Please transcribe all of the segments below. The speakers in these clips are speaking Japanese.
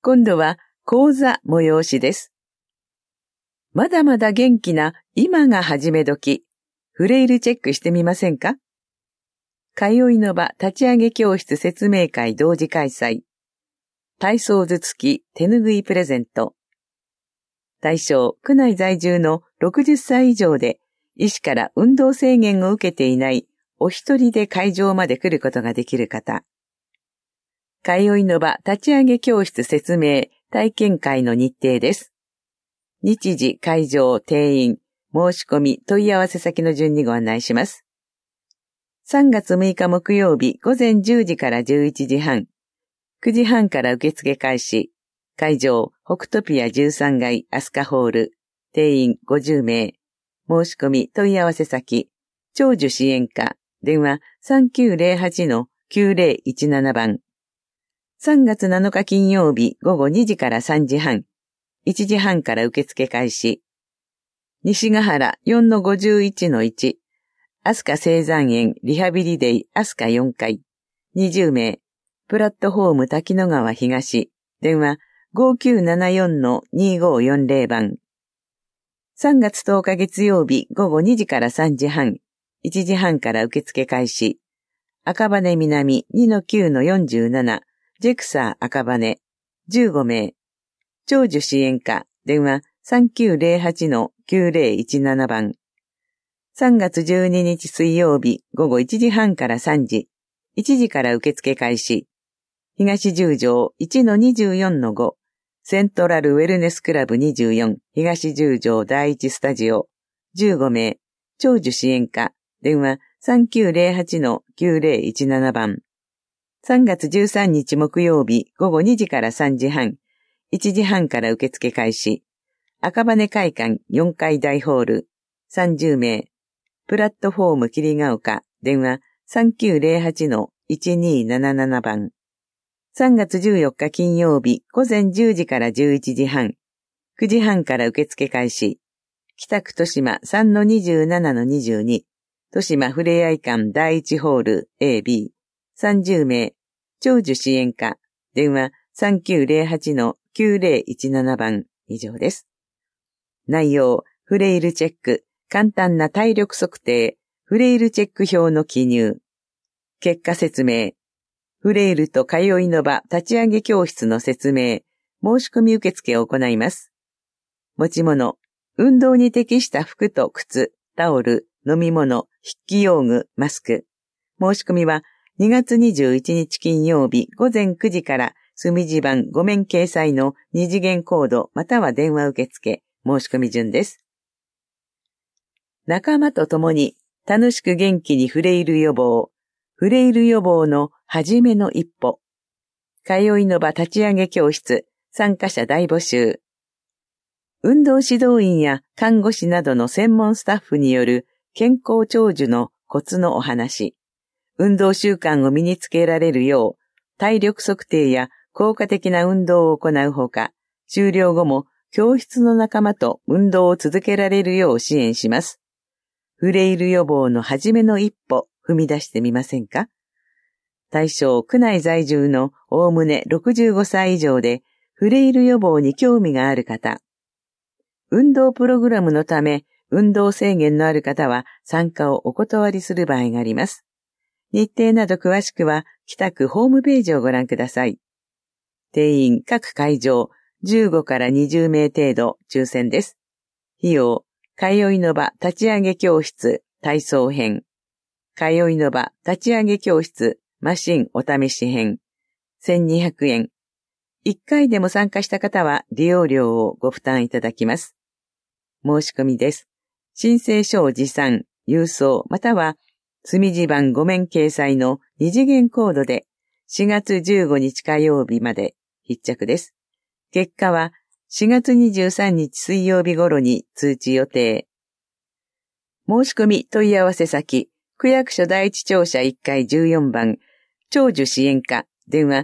今度は講座催しです。まだまだ元気な今が始め時、フレイルチェックしてみませんか？通いの場立ち上げ教室説明会同時開催。体操図付き手ぬぐいプレゼント。対象、区内在住の60歳以上で、医師から運動制限を受けていないお一人で会場まで来ることができる方。通いの場立ち上げ教室説明体験会の日程です。日時、会場、定員、申し込み、問い合わせ先の順にご案内します。3月6日木曜日午前10時から11時半、9時半から受付開始。会場、北トピア13階アスカホール、定員50名。申し込み、問い合わせ先、長寿支援課、電話 3908-9017 番。3月7日金曜日午後2時から3時半、1時半から受付開始。西ヶ原 4-51-1、アスカ青山園リハビリデイアスカ4階、20名。プラットフォーム滝野川東、電話 5974-2540 番。3月10日月曜日午後2時から3時半、1時半から受付開始。赤羽南 2-9-47、ジェクサー赤羽、15名。長寿支援課、電話 3908-9017 番。3月12日水曜日午後1時半から3時、1時から受付開始。東十条 1-24-5、セントラルウェルネスクラブ24、東十条第一スタジオ、15名、長寿支援課、電話 3908-9017 番。3月13日木曜日午後2時から3時半、1時半から受付開始。赤羽会館4階大ホール、30名。プラットフォーム霧ヶ丘、電話 3908-1277 番。3月14日金曜日午前10時から11時半、9時半から受付開始。北区豊島 3-27-22、豊島ふれあい館第一ホール AB、30名。長寿支援課、電話 3908-9017 番以上です。内容、フレイルチェック、簡単な体力測定、フレイルチェック表の記入。結果説明、フレイルと通いの場立ち上げ教室の説明、申し込み受付を行います。持ち物、運動に適した服と靴、タオル、飲み物、筆記用具、マスク。申し込みは2月21日金曜日午前9時から墨字版5面掲載の2次元コードまたは電話受付、申し込み順です。仲間と共に楽しく元気にフレイル予防、フレイル予防の初めの一歩。通いの場立ち上げ教室、参加者大募集。運動指導員や看護師などの専門スタッフによる健康長寿のコツのお話。運動習慣を身につけられるよう、体力測定や効果的な運動を行うほか、終了後も教室の仲間と運動を続けられるよう支援します。フレイル予防の初めの一歩、踏み出してみませんか？対象、区内在住のおおむね65歳以上で、フレイル予防に興味がある方。運動プログラムのため、運動制限のある方は参加をお断りする場合があります。日程など詳しくは北区ホームページをご覧ください。定員各会場15から20名程度抽選です。費用、通いの場立ち上げ教室体操編。通いの場立ち上げ教室マシンお試し編。1200円。1回でも参加した方は利用料をご負担いただきます。申し込みです。申請書を持参、郵送または墨字版5面掲載の2次元コードで4月15日火曜日まで必着です。結果は4月23日水曜日頃に通知予定。申し込み問い合わせ先、区役所第一庁舎1階14番、長寿支援課、電話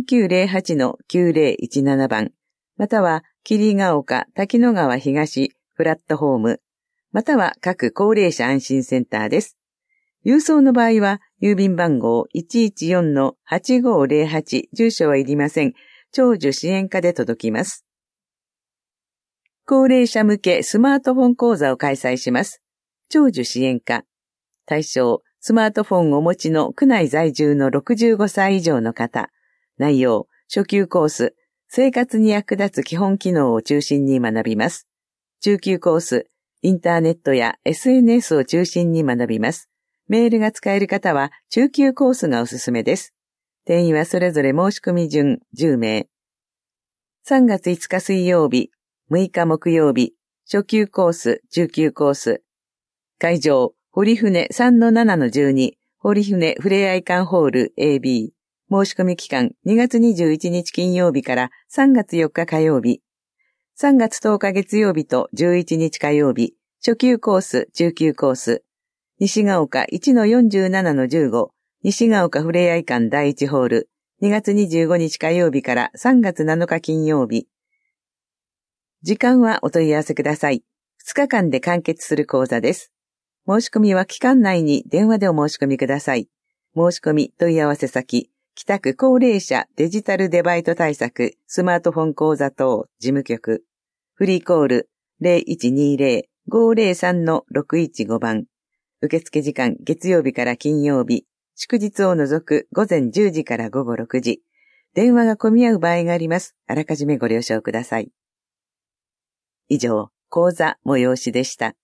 3908-9017 番、または霧ヶ丘滝野川東プラットフォーム、または各高齢者安心センターです。郵送の場合は、郵便番号 114-8508、住所はいりません。 長寿支援課で届きます。高齢者向けスマートフォン講座を開催します。長寿支援課。対象、スマートフォンをお持ちの区内在住の65歳以上の方。内容、初級コース、生活に役立つ基本機能を中心に学びます。中級コース、インターネットや SNS を中心に学びます。メールが使える方は中級コースがおすすめです。定員はそれぞれ申し込み順10名。3月5日水曜日、6日木曜日、初級コース、中級コース。会場、堀船 3-7-12、堀船ふれあい館ホール AB。申し込み期間2月21日金曜日から3月4日火曜日。3月10日月曜日と11日火曜日、初級コース、中級コース。西が丘 1-47-15、西が丘ふれあい館第1ホール。2月25日火曜日から3月7日金曜日。時間はお問い合わせください。2日間で完結する講座です。申し込みは期間内に電話でお申し込みください。申し込み問い合わせ先、北区高齢者デジタルデバイト対策スマートフォン講座等事務局。フリーコール 0120-503-615 番。受付時間月曜日から金曜日。祝日を除く午前10時から午後6時。電話が混み合う場合があります。あらかじめご了承ください。以上、講座催しでした。